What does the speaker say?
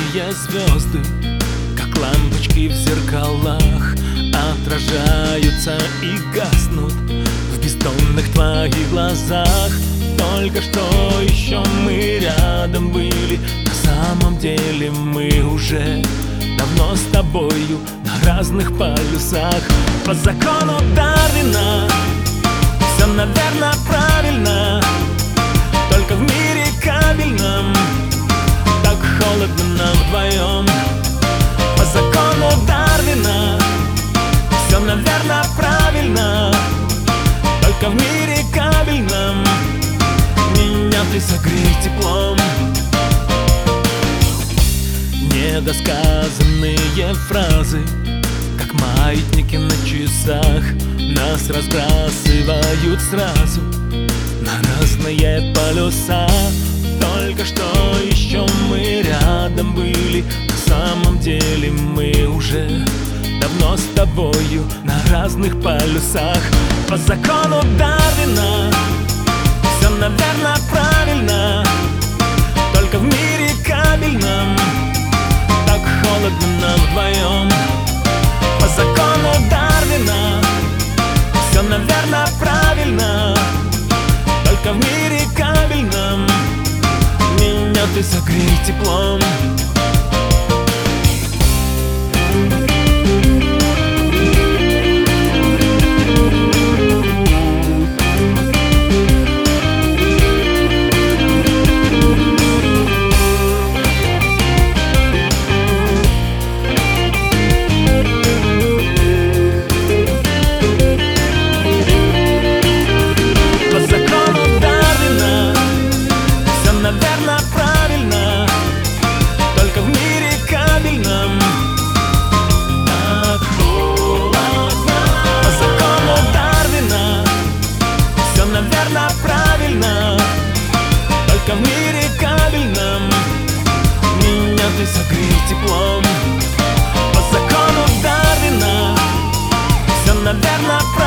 Яркие звезды, как лампочки в зеркалах, отражаются и гаснут в бездонных твоих глазах. Только что еще мы рядом были, на самом деле мы уже давно с тобою на разных полюсах. По закону Дарвина все, наверное, правильно, только в мире кабельном так холодно нам вдвоем. По закону Дарвина все, наверное, правильно, только в мире кабельном меня ты согрей теплом. Недосказанные фразы, как маятники на часах, нас разбрасывают сразу на разные полюса. Только что еще мы рядом были, на самом деле мы уже давно с тобою на разных полюсах. По закону Дарвина все, наверное, правильно, только в мире кабельном так холодно нам вдвоем. По закону Дарвина все, наверное, правильно, только в мире кабельном меня ты согрей теплом. Наверное, правильно, только в мире кабельном так холодно. По закону Дарвина все, наверное, правильно, только в мире кабельном меня ты согрей теплом. По закону Дарвина все, наверное, правильно,